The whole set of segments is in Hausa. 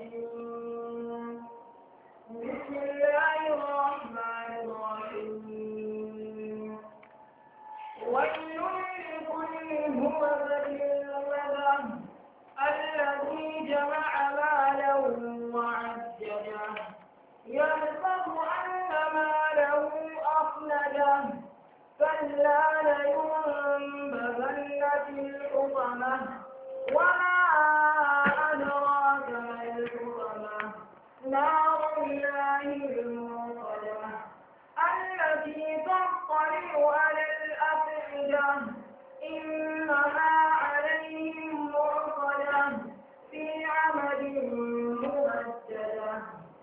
الرجيم بسم الله الرحمن الرحيم ويل لكل همزة لمزة الذي جمع مالا وعدده يحسب أن ماله أخلده كلا لينبذن في الحطمة وما أدراك ما الحطمة نار الله الموقدة التي تطلع على الأفئدة إنها عليهم مرصدة في عمد ممددة.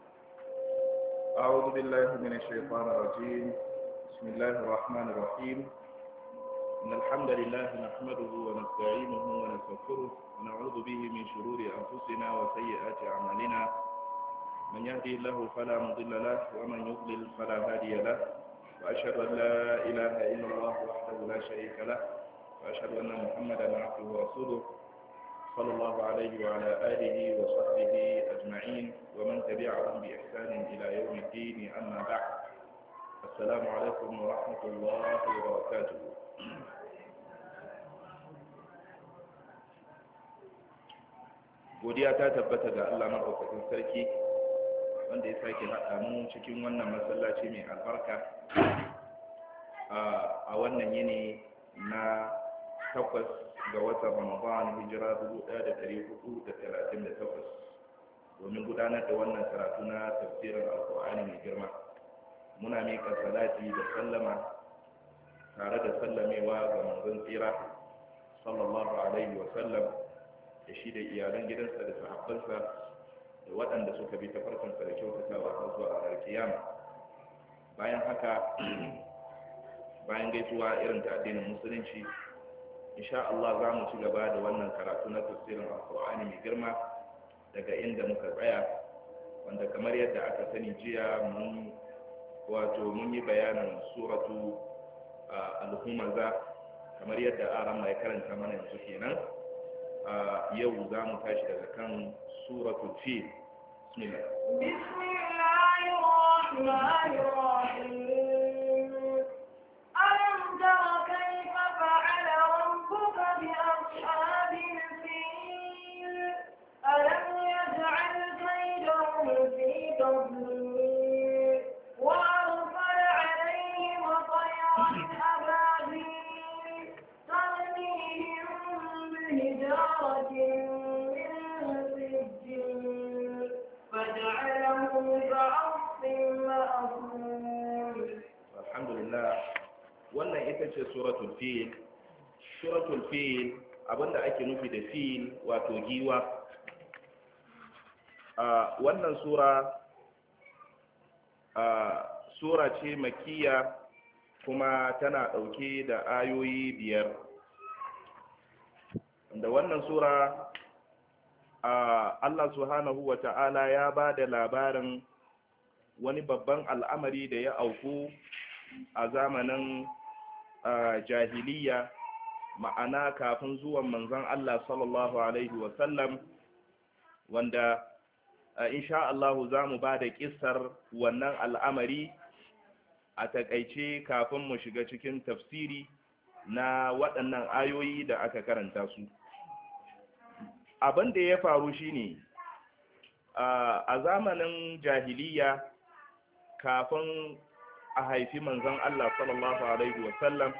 أعوذ بالله من الشيطان الرجيم. بسم الله الرحمن الرحيم. إن الحمد لله نحمده ونستعينه ونستغفره ونعوذ به من شرور أنفسنا وسيئات أعمالنا من يهدي الله فلا مضل له ومن يضلل فلا هادي له وأشهد أن لا إله إلا الله وحده لا شريك له وأشهد أن محمدا عبده ورسوله صلى الله عليه وعلى آله وصحبه أجمعين ومن تبعهم بإحسان إلى يوم الدين أما بعد. السلام عليكم ورحمة الله وبركاته. godiya ta tabbata ga Allah madaukakin sarki wanda ya sake haɗa mu cikin wannan masallaci mai albarka a wannan yini na 8 ga watan Ramadan hijira 1438 domin gudanar da wannan karatu na tafsirin Alƙur'ani mai girma. Muna miƙa salati da sallama tare da sallamewa ga manzon tsira sallallahu alaihi wa sallam da shi da iyalan gidansa da sahabbansa da waɗanda suka bi tafarkinsa da kyautatawa har zuwa ranar kiyama. Bayan haka, bayan gaisuwa irin ta addinin musulunci, insha Allah za mu ci gaba da wannan karatu na tafsirin Alƙur'ani mai girma daga inda muka tsaya, wanda kamar yadda aka sani jiya mun yi bayanin suratu al-humaza kamar yadda aran mai karanta mana yanzu kenan. yau za mu tashi daga kan suratul fil. bismillah bismillahir rahmanir rahim alam tara kayfa fa'ala rabbuka bi ashabil fil alam yaj'al kaydahum fi tadlil wa arsala 'alayhim tayran ababil tarmihim بحجارة من سجيل فجعلهم كعصف مأكول. الحمد لله. wannan ita ce suratul fil. Suratul fil abinda ake nufi da fil wato giwa. Wannan sura ce makkiya kuma tana ɗauke da ayoyi 5. da wannan sura Allah subhanahu wa ta'ala ya ba da labarin wani babban al'amari da ya auku a zamanin jahiliya, ma'ana kafin zuwan manzon Allah sallallahu alaihi wasallam, wanda insha Allah za mu ba da kissar wannan al'amari a takaice kafin mu shiga cikin tafsiri na waɗannan ayoyi da aka karanta su. Abin da ya faru shine a zamanin jahiliya kafin a haifi manzon Allah sallallahu alaihi wasallam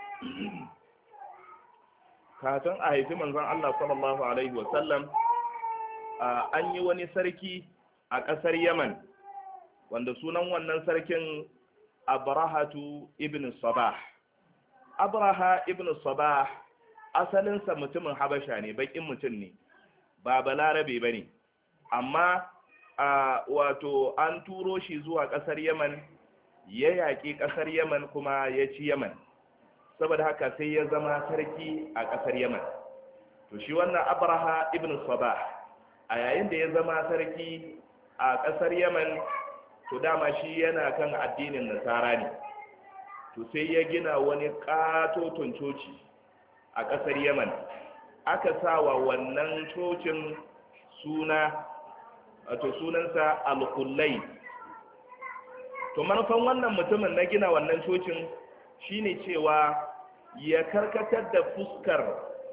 an yi wani sarki a ƙasar Yaman wanda sunan wannan sarkin Abrahatu ibn Sabah. Abraha ibn Sabah asalinsa mutumin Habasha ne, baƙin mutum ne, ba balarabe ba ne, amma wato an turo shi zuwa ƙasar Yaman, ya yaƙi ƙasar Yaman kuma ya ci Yaman, saboda haka sai ya zama sarki a ƙasar Yaman. To shi wannan Abraha ibn Sabah a yayin da ya zama sarki a ƙasar Yaman, to dama shi yana kan addinin Nasara ne. To sai ya gina wani ƙatoton coci a ƙasar Yaman, aka sa wa wannan cocin suna wato sunansa al-Kullay. To manufan wannan mutumin na gina wannan cocin shine cewa ya karkatar da fuskar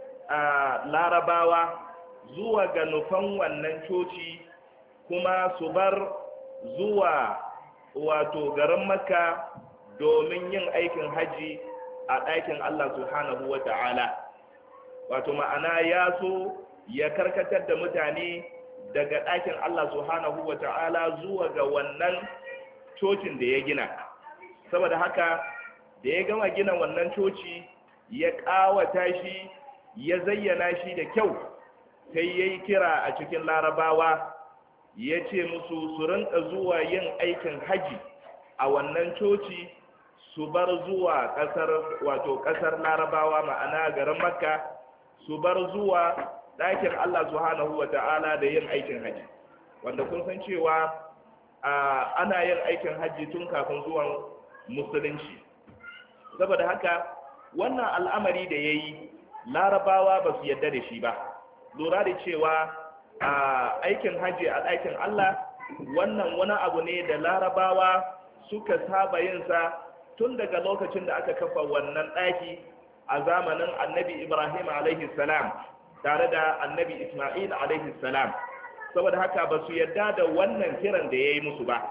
larabawa zuwa ga nufan wannan coci, kuma su bar zuwa wato garin Makka domin yin aikin haji a ɗakin Allah subhanahu wa ta'ala. Wato ma'ana ya so ya karkatar da mutane daga ɗakin Allah subhanahu wa ta'ala zuwa ga wannan cocin da ya gina. Saboda haka da ya gama gina wannan coci, ya ƙawata shi, ya zayyana shi da kyau, sai ya yi kira a cikin larabawa, ya ce musu su rinka zuwa yin aikin haji a wannan coci, su bar zuwa ƙasar larabawa, ma'ana garin Makka, su bar zuwa ɗakin Allah subhanahu wa ta'ala da yin aikin haji. Wanda kun san cewa ana yin aikin haji tun kafin zuwan musulunci. Saboda haka wannan al'amari da ya yi, larabawa ba su yadda da shi ba, lura da cewa aikin haji a ɗakin Allah wannan wani abu ne da larabawa suka saba yinsa tun daga lokacin da aka kafa wannan ɗaki a zamanin annabi Ibrahim alaihi salam tare da annabi Ismail alaihi salam. Saboda haka ba su yadda da wannan kiran da ya yi musu ba.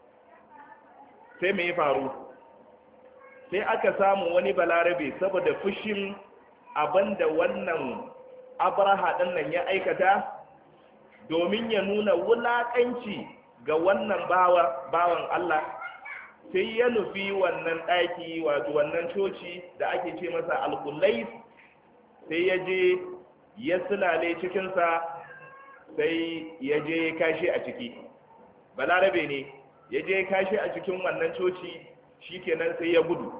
Sai me ya faru? Sai aka samu wani balarabe, saboda fushin abinda wannan Abraha ɗin nan ya aikata, domin ya nuna wulaƙanci ga wannan bawan Allah, sai ya nufi wannan ɗaki, wato wannan coci da ake ce masa al-Kullay, sai ya je ya sulale cikinsa, sai ya je ya kashi a ciki. Balarabe ne, ya je ya kashi a cikin wannan coci, shikenan sai ya gudu.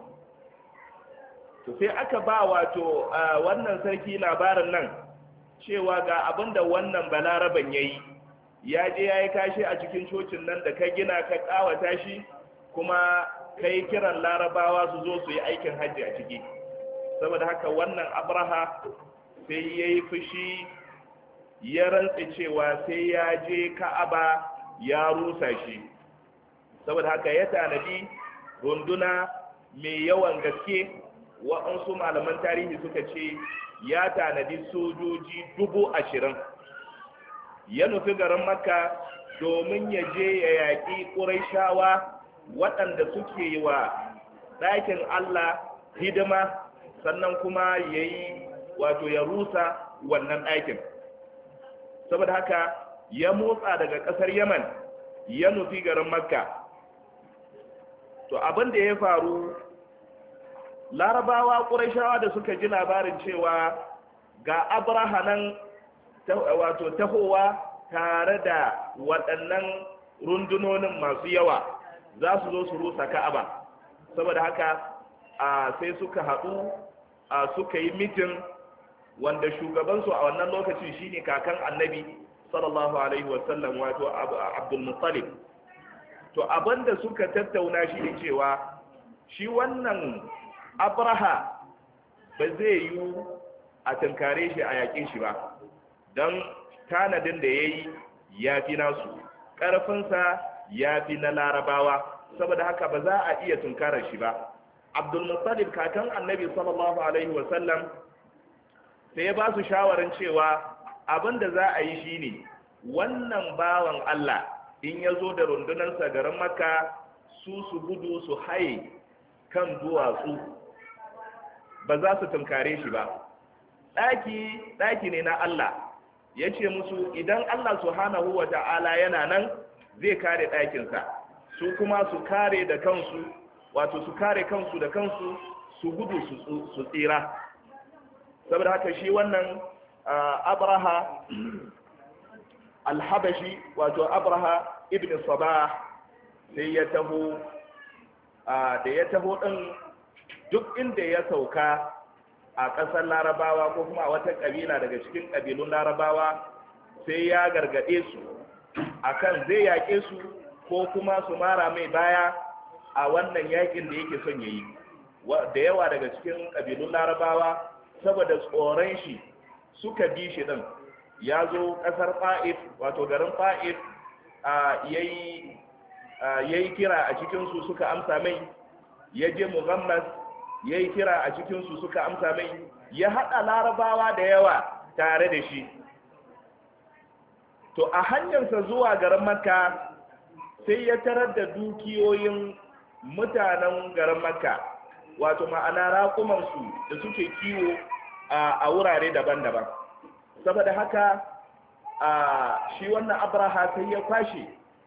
To sai aka ba wato wannan sarki labarin nan cewa ga abinda wannan balaraben yayi, ya je ya yi kashi a cikin cocin nan da ka gina, ka kawata shi, kuma kai kiran larabawa su zo su yi aikin hajji a ciki. Saboda haka wannan Abraha sai ya yi fushi, ya rantse cewa sai ya je Ka'aba ya rusa shi. Saboda haka ya tanadi runduna mai yawan gaske. Waɗansu malaman tarihi suka ce ya tanadi sojoji 20,000, ya nufi garin Makka domin ya je ya yaƙi Qurayshawa waɗanda suke yi wa ɗakin Allah hidima, sannan kuma ya rusa wannan ɗakin. Saboda haka ya motsa daga ƙasar Yaman, ya nufi garin Makka. To abin da ya faru, larabawa Qurayshawa da suka ji labarin cewa ga Abraha nan wato tahowa tare da waɗannan rundunonin masu yawa, za su zo su rusa Ka'aba. Saboda haka sai suka haɗu, suka yi mitin, wanda shugabansu a wannan lokacin shine kakan annabi sallallahu alaihi wasallam, wato Abdul Muttalib. To abinda suka tattauna shi ne cewa shi wannan Abraha ba zai yi a tunkare shi a yaƙin shi ba, don tanadin da ya yi ya fi nasu, ƙarfinsa ya fi na larabawa. Saboda haka ba za a iya tunkarar shi ba. Abdul Muttalib kakan annabi sallallahu alaihi wasallam sai ya ba su shawarin cewa abin da za a yi shine wannan bawan Allah in ya zo da rundunarsa garin Makka, su gudu su haye kan duwatsu, ba za su tunkare shi ba. ɗaki ne na Allah, ya ce musu idan Allah subhanahu wa ta'ala yana nan zai kare ɗakinsa, su kuma su kare da kansu, wato su kare kansu da kansu, su gudu su tsira. Saboda haka shi wannan Abraha al-Habashi, wato Abraha ibn Sabah, sai ya taho, da ya taho ɗin duk inda ya sauka a ƙasar larabawa ko kuma a wata ƙabila daga cikin ƙabilun larabawa, sai ya gargaɗe su akan zai yaƙe su ko kuma su mara mai baya a wannan yaƙin da yake son ya yi. Da yawa daga cikin ƙabilun larabawa saboda tsoron shi suka bi shi ɗin. Ya zo ƙasar Fa'if, wato garin Fa'if, yayi kira a cikin su suka amsa mai, ya je Mughammas yayi kira a cikin su suka amsa mai, ya hada larabawa da yawa tare da shi. To a hanyarsa zuwa garin Makka sai ya tarar da dukiyoyin mutanen garin Makka, wato ma'ana raƙumansu da suke kiwo a wurare daban-daban. Saboda haka shi wannan Abraha sai ya kwashe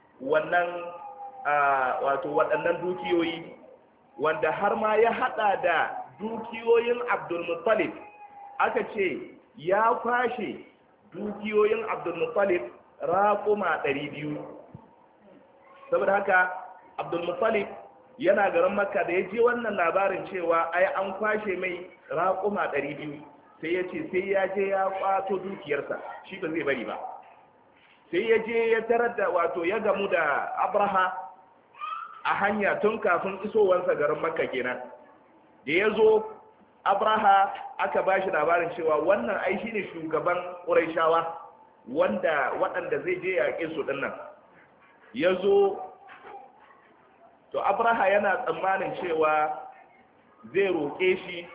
waɗannan dukiyoyi, wanda har ma ya haɗa da dukiyoyin Abdul Muttalib. Aka ce ya kwashe dukiyoyin Abdul Muttalib raƙuma 200. Saboda haka Abdul Muttalib yana garin Makka, da ya ji wannan labarin cewa ai an kwashe mai raƙuma 200, sai ya ce sai ya je ya kwato dukiyarsa, shi ba zai bari ba. Sai ya je ya tarar da ya gamu da Abraha a hanya tun kafin isowarsa garin Makka kenan. Da ya zo, Abraha aka ba shi labarin cewa wannan ai shine shugaban Qurayshawa waɗanda zai je yaƙe su dinnan. Ya zo, to Abraha yana tsammanin cewa zai roƙe shi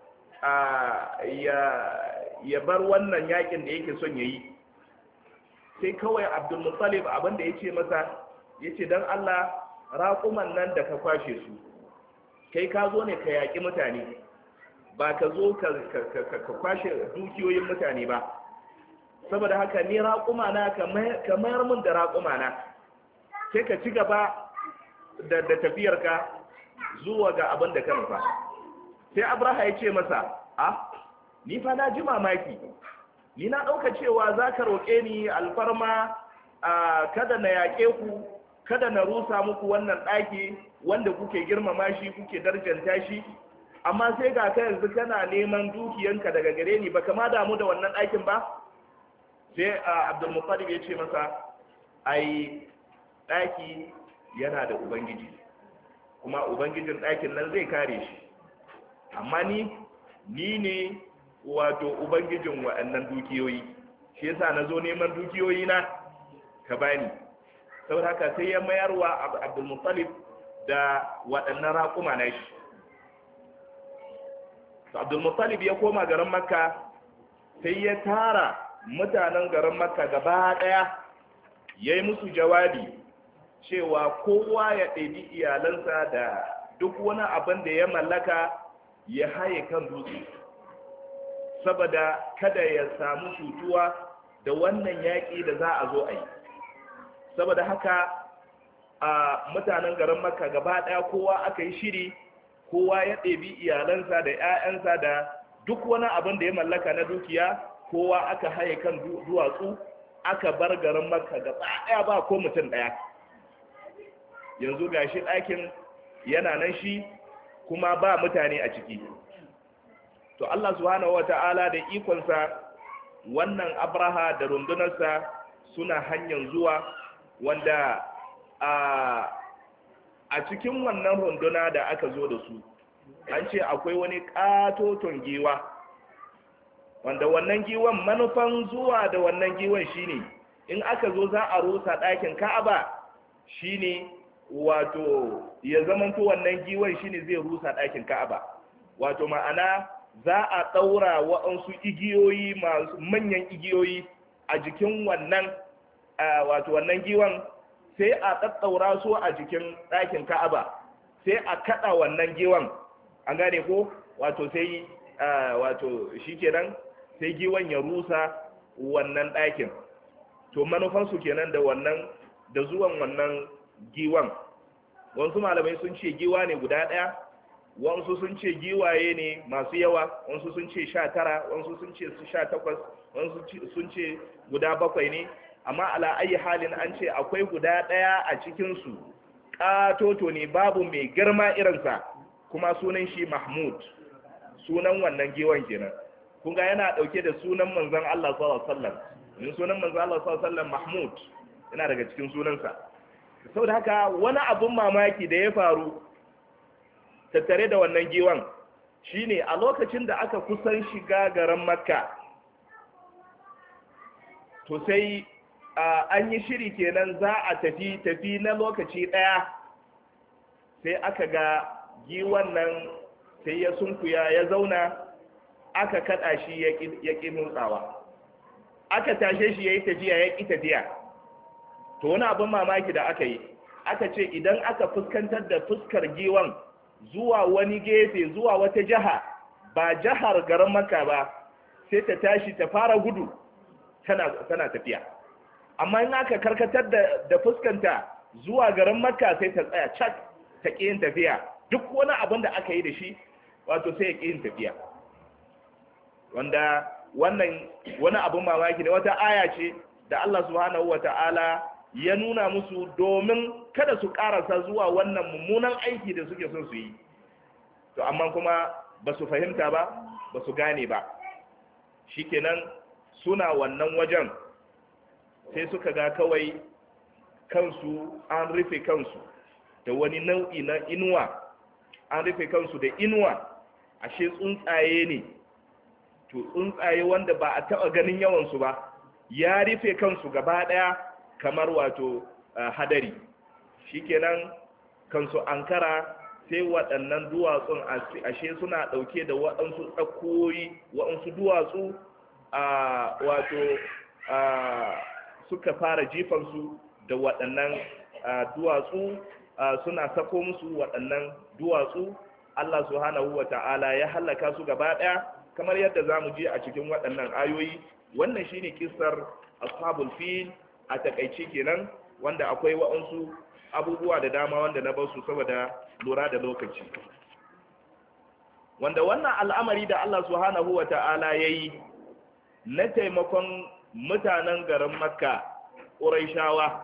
ya bar wannan yakin da yake son ya yi. Sai kawai Abdul Muttalib abinda ya ce masa, ya ce don Allah, raƙuman nan da ka kwashe su, kai ka zo ne ka yaƙi mutane, ba ka zo ka kwashe dukiyoyin mutane ba. Saboda haka ni raƙuma na ka mayar min da raƙuma na, sai ka ci gaba da tafiyarka zuwa ga abin da ka nufa. Sai Abraha ya ce masa, ni fa na ji mamaki, ni na ɗauka cewa za ka roƙe ni alfarma kada na yaƙe ku, kada na rusa muku wannan ɗaki wanda kuke girmama shi, kuke darjanta shi, amma sai ga ka yanzu kana neman dukiyanka daga gare ni, ba kama damu da wannan ɗakin ba. Sai Abdul Muttalib ya ce masa, ai ɗaki yana da ubangiji, kuma ubangijin ɗakin nan zai kare shi, amma ni ne ubangijin waɗannan dukiyoyi, shi yasa na zo neman dukiyoyi na ka bani. Saboda haka sai ya mayarwa Abdul Muttalib da waɗannan raƙuma na shi. Abdul Muttalib ya koma garin Makka, sai ya tara mutanen garin Makka gaba ɗaya, ya yi musu jawabi cewa kowa ya ɗebi iyalansa da duk wani abin da ya mallaka ya haye kan dutse, saboda kada ya samu cutuwa da wannan yaƙi da za a zo a yi. Saboda haka mutanen garin Makka gaba ɗaya kowa aka yi shiri, kowa ya ɗebi iyalansa da 'ya'yansa da duk wani abin da ya mallaka na dukiya, kowa aka haye kan duwatsu, aka bar garin Makka gaba ɗaya ba ko mutum ɗaya. Yanzu gashi ɗakin yana nan shi kuma ba mutane a ciki. To Allah subhanahu wata'ala da ikonsa, wannan Abraha da rundunarsa suna hanyar zuwa, wanda a cikin wannan runduna da aka zo da su, an ce akwai wani ƙatoton giwa, wanda wannan giwan, manufan zuwa da wannan giwan shine in aka zo za a rusa ɗakin Ka'aba, shine ya zamanto wannan giwan shine zai rusa ɗakin Ka'aba. Wato ma'ana za a ɗaura waɗansu igiyoyi, masu manyan igiyoyi a jikin wannan wannan giwan, sai a ɗaɗɗaura su a jikin ɗakin Ka'aba, sai a kaɗa wannan giwan, an gane ko? Sai shikenan sai giwan ya rusa wannan ɗakin. To manufansu kenan da zuwan wannan giwan. Wasu malamai sun ce giwa ne guda ɗaya, wasu sun ce giwaye ne masu yawa, wasu sun ce 19, wasu sun ce 18, wasu sun ce guda 7 ne, amma ala ayi halin an ce akwai guda ɗaya a cikinsu, ƙatoto ne, babu mai girma irinsa, kuma sunan shi Mahmud, sunan wannan giwan kenan. Kun ga yana ɗauke da sunan manzon Allah sallallahu alaihi wasallam. Sunan manzon Allah sallallahu alaihi wasallam Mahmud yana daga cikin sunansa. Saboda haka wani abun mamaki da ya faru tattare da wannan giwan shine a lokacin da aka kusan shiga garin Makka, to sai an yi shiri kenan za a tafi na lokaci ɗaya, sai aka ga giwan nan sai ya sunkuya ya zauna, aka kaɗa shi ya ƙi motsawa, aka tashe shi ya yi tafiya ya ƙi tafiya. To wani abin mamaki da aka yi, aka ce idan aka fuskantar da fuskar giwan zuwa wani gefe, zuwa wata jiha ba jihar garin Makka ba, sai ta tashi ta fara gudu tana tafiya. Amma in aka karkatar da fuskanta zuwa garin Makka sai ta tsaya cak, ta ƙi yin tafiya. Duk wani abin da aka yi da shi wato sai ya ƙi yin tafiya. Wanda wannan wani abin mamaki ne, wata aya ce da Allah subhanahu wata'ala ya nuna musu domin kada su karasa zuwa wannan mummunan aiki da suke son su yi. To amma kuma ba su fahimta ba, ba su gane ba. Shikenan suna wannan wajen sai suka ga kawai kansu an rufe kansu da wani nau'i na inuwa, an rufe kansu da inuwa, ashe tsuntsaye ne. To tsuntsaye wanda ba a taɓa ganin yawansu ba, ya rufe kansu gaba ɗaya kamar wato hadari. Shikenan kansu ankara sai waɗannan duwatsun ashe suna ɗauke da waɗansu tsakoyi, waɗansu duwatsu wato suka fara jifansu da waɗannan duwatsu, suna sako musu waɗannan duwatsu. Allah subhanahu wa ta'ala ya hallaka su gaba ɗaya, kamar yadda za mu ji a cikin waɗannan ayoyi. Wannan shine kissar ashabul fil a takaice kenan, wanda akwai waɗansu abubuwa da dama wanda na basu saboda lura da lokaci. Wanda wannan al'amari da Allah subhanahu wa ta'ala ya yi na taimakon mutanen garin Makka, Qurayshawa,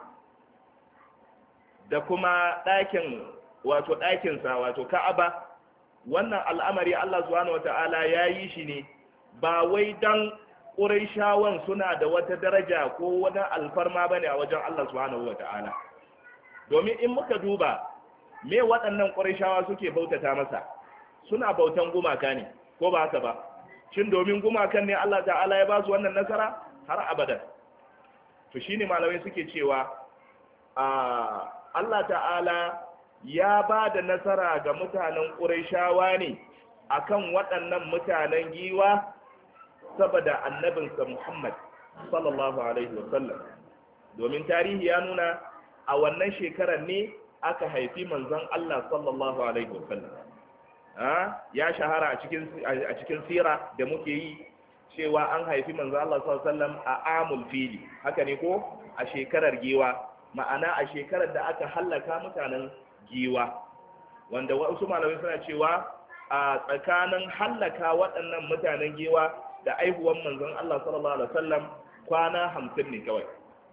da kuma ɗakinsa wato Ka'aba, wannan al'amari Allah subhanahu wa ta'ala ya yi shi ne ba wai dan Qurayshawan suna da wata daraja ko wani alfarma bane a wajen Allah subhanahu wa ta'ala. Domin in muka duba me waɗannan Qurayshawa suke bautata masa, suna bautan gumaka ne ko ba haka ba? Shin domin gumakan ne Allah ta'ala ya ba su wannan nasara har abada? To shine malamai suke cewa Allah ta'ala ya ba da nasara ga mutanen Qurayshawa ne akan waɗannan mutanen giwa saboda annabinsa Muhammad sallallahu alaihi wasallam. Domin tarihi ya nuna a wannan shekarar ne aka haifi manzon Allah sallallahu alaihi wasallam. Ya shahara a cikin sira da muke yi cewa an haifi manzon Allah sallallahu alaihi wasallam a amul fili, haka ne ko? A shekarar giwa, ma'ana a shekarar da aka hallaka mutanen giwa, wanda wasu malamai suna cewa a tsakanin hallaka waɗannan mutanen giwa da aihuwan manzon Allah sallallahu alaihi wasallam kwana 50 ne kawai.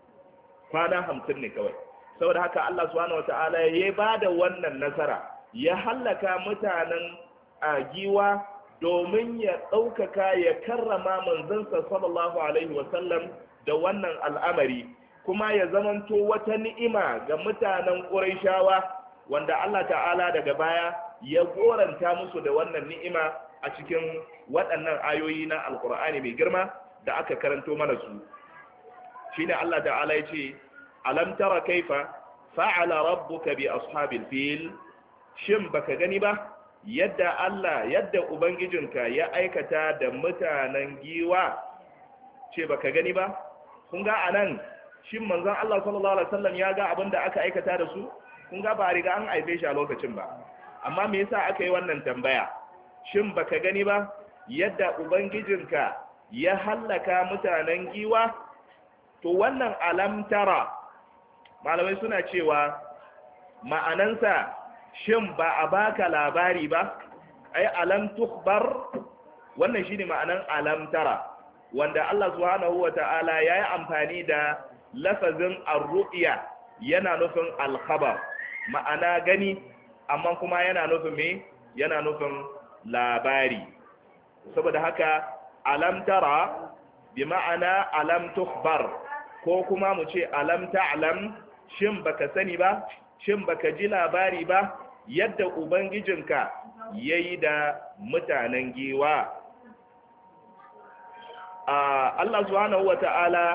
Saboda haka Allah subhanahu wataala ya ba da wannan nasara, ya hallaka mutanen giwa domin ya ɗaukaka ya karrama manzansa sallallahu alaihi wasallam da wannan al'amari, kuma ya zamanto wata ni'ima ga mutanen Qurayshawa, wanda Allah ta'ala daga baya ya goranta musu da wannan ni'ima a cikin waɗannan ayoyi na alkur'ani mai girma da aka karanto mana su. Shine Allah ta'ala ya ce, alam tara kaifa fa'ala rabbuka bi ashabil fil, shin baka gani ba yadda ubangijinka ya aikata da mutanen giwa? Ce baka gani ba? Kun ga anan shin manzon Allah sallallahu alaihi wasallam ya ga abin da aka aikata da su? Kun ga ba riga an haife shi a lokacin ba, amma me yasa aka yi wannan tambaya? Shin baka gani ba yadda ubangijinka ya hallaka mutanen giwa? To wannan alamtara, malamai suna cewa ma'anansa shin ba a baka labari ba, ai alam tukhbar, wannan shine ma'anan alamtara, wanda Allah subhanahu wata'ala yayi amfani da lafazin ar-ru'ya, yana nufin al-khabar, ma'ana gani, amma kuma yana nufin me? Yana nufin labari. Saboda haka alam tara bi ma'ana alam tukhbar, ko kuma mu ce alam ta'lam, shin baka sani ba, shin baka ji labari ba yadda ubangijinka yayi da mutanen giwa. Allah subhanahu wata'ala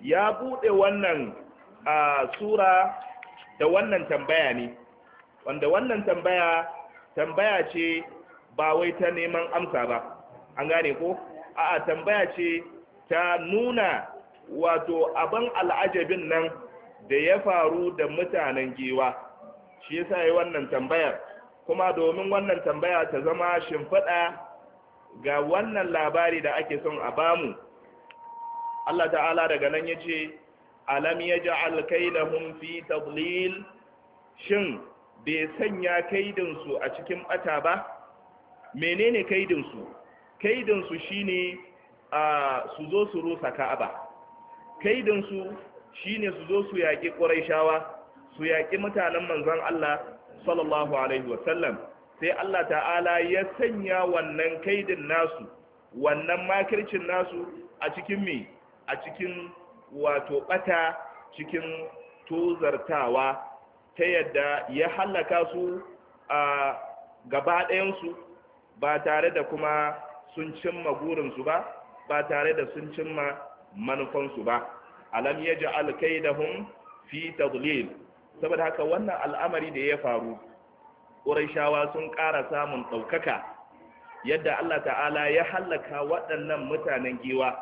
ya bude wannan sura da wannan tambaya ne, wanda wannan tambaya ce ba wai ta neman amsa ba, an gane ko? A'a, tambaya ce ta nuna wato abin al'ajabin nan da ya faru da mutanen giwa, shi yasa yi wannan tambayar, kuma domin wannan tambaya ta zama shimfiɗa ga wannan labari da ake son a bamu. Allah ta'ala daga nan ya ce, alam yaj'al kaidahum fi tadlil, shin bai sanya kaidinsu a cikin bata ba? Menene kaidinsu? Kaidinsu shine su zo su rusa Ka'aba. Kaidinsu shine su zo su yaƙi Qurayshawa, su yaƙi mutanen manzon Allah sallallahu alaihi wasallam. Sai Allah ta'ala ya sanya wannan kaidin nasu, wannan makircin nasu a cikin me? A cikin wato bata, cikin tozartawa, ta yadda ya hallaka su a gaba ɗayansu ba tare da kuma sun cimma burinsu ba, ba tare da sun cimma manufansu ba. Alam yaj'al kaidahum fi tadlil. Saboda haka wannan al'amari da ya faru, Qurayshawa sun ƙara samun ɗaukaka, yadda Allah ta'ala ya hallaka waɗannan mutanen giwa.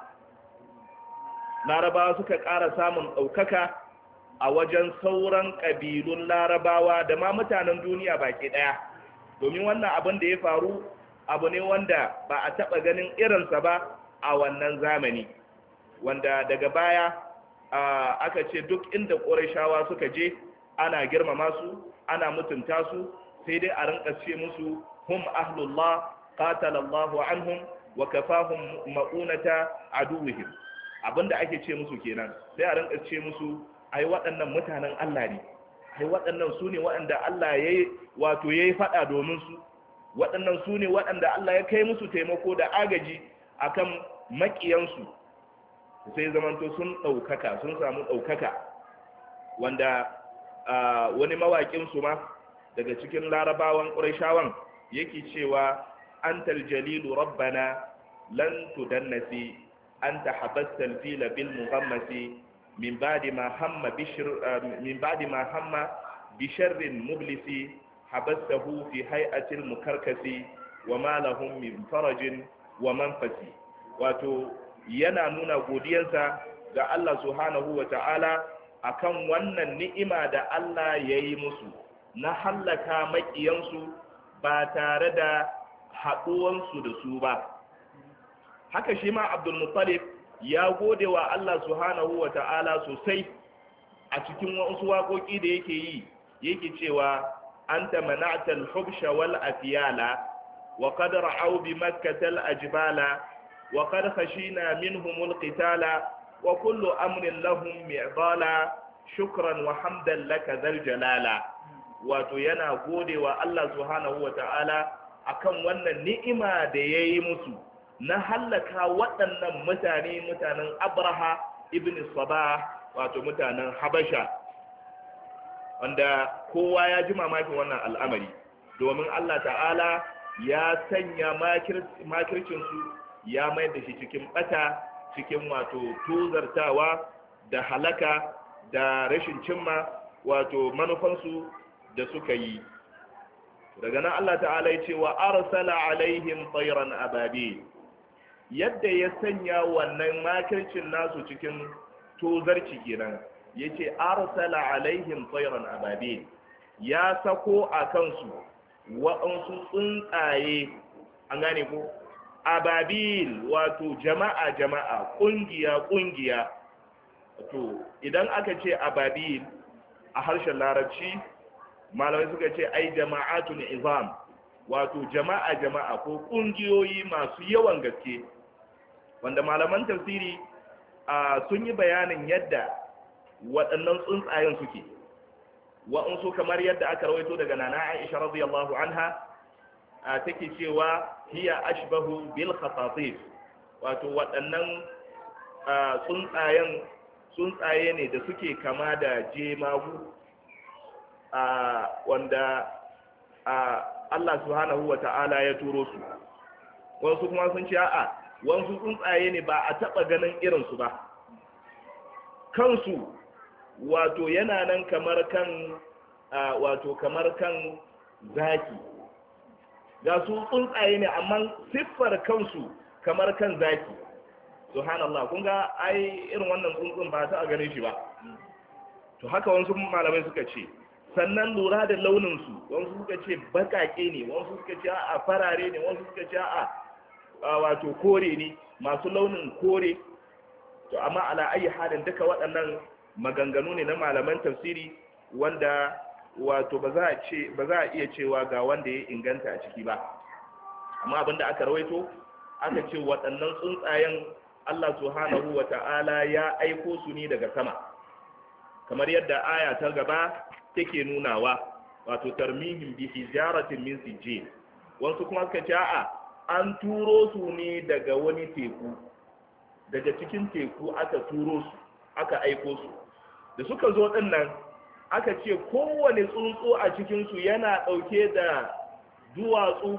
Larabawa suka ƙara samun ɗaukaka a wajen sauran ƙabilun Larabawa da ma mutanen duniya baki ɗaya, domin wannan abin da ya faru abu ne wanda ba a taɓa ganin irinsa ba a wannan zamani, wanda daga baya aka ce duk inda Qurayshawa suka je ana girmama su, ana mutunta su, sai dai a rinka ce musu hum ahlullah qatalallahu anhum wa kafahum ma'unata aduwwihim. Abinda ake ce musu kenan, sai a rinka ce musu ai waɗannan mutanen Allah ne, ai waɗannan su ne waɗanda Allah ya yi faɗa domin su, waɗannan su ne waɗanda Allah ya kai musu taimako da agaji akan maƙiyansu. Sai zamanto sun ɗaukaka, sun samu ɗaukaka, wanda wani mawaƙinsu ma daga cikin larabawan ƙurayshawan yake cewa antal jalilu rabbana lan tudannasi anta habasta al-fila bil mughammasi min ba'di ma hamma bi sharrin mublisi habastahu fi hay'ati al-mukarkasi wa ma lahum min farajin wa manfasi. Wato yana nuna godiyansa ga Allah subhanahu wa ta'ala akan wannan ni'ima da Allah ya yi musu na hallaka maƙiyansu ba tare da haɗuwansu da su ba. Haka shi ma Abdul Muttalib ya gode wa Allah subhanahu wa ta'ala sosai a cikin wasu waƙoƙi da yake yi, yake cewa anta mana'ta al-hubsha wal afyala wa qad ra'aw bi makkah al-ajbala wa qad khashina minhum al-qitala wa kullu amrin lahum mi'dala shukran wa hamdan laka dhal jalala. Wato yana gode wa Allah subhanahu wa ta'ala akan wannan ni'ima da yayi musu na hallaka waɗannan mutanen Abraha ibn Sabah, wato mutanen Habasha, wanda kowa ya ji mamakin wannan al'amari, domin Allah ta'ala ya sanya makircinsu ya mai da shi cikin ɓata, cikin wato tuzartawa da halaka da rashin cimma wato manufansu da suka yi. Daga nan Allah ta'ala ya ce wa arsala alaihim tayran ababil, yadda ya sanya wannan makircin nasu cikin tozarci kenan, yace arsala alaihim tayran ababil, ya sako a kansu waɗansu tsuntsaye, an gane ko, ababil wato jama'a ƙungiya. To idan aka ce ababil a harshen larabci, malamai suka ce ai jama'atun izam, wato jama'a ko ƙungiyoyi masu yawan gaske, wanda malaman tafsiri sun yi bayanin yadda waɗannan tsuntsayen suke. Wa'ansu kamar yadda aka rawaito daga nana Aisha radiyallahu anha take cewa hiya ashbahu bil khatatif, wato waɗannan tsuntsaye ne da suke kama da jemagu, wanda Allah subhanahu wa ta'ala ya turo su. Wasu kuma sun ce a'a, wasu tsuntsaye ne ba a taɓa ganin irinsu ba, kansu wato yana nan kamar kan zaki, ga su tsuntsaye ne amma siffar kansu kamar kan zaki. Subhanallah, kun ga ai irin wannan tsuntsun ba ta ganin shi ba. To haka wasu malamai suka ce. Sannan lura da launinsu, wasu suka ce bakake ne, wasu suka ce a farare ne, wasu suka ce a wato kore ne, masu launin kore. To amma ala ayi halin duka waɗannan maganganu ne na malaman tafsiri wanda wato ba za a iya cewa ga wanda ya inganta a ciki ba. Amma abinda aka rawaito aka ce waɗannan tsuntsayen Allah subhanahu wata'ala ya aiko su ne daga sama, kamar yadda aya ta gaba take nunawa, wato tarmihim bi hijaratin min sijil. Wasu kuma suka ce a'a an turo su ne daga wani teku, daga cikin teku aka turo su, aka aiko su. Da suka zo din nan aka ce kowane tsuntsu a cikin su yana dauke da duwatsu